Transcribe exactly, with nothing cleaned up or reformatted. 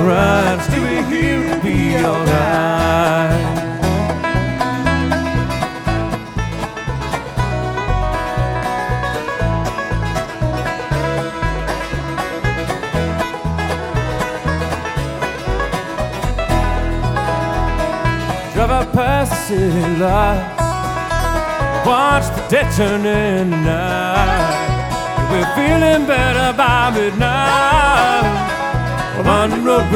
alright, still be here to be alright. Drive out past the city lights, watch the day turn into night. We're feeling better by midnight. Well, on the road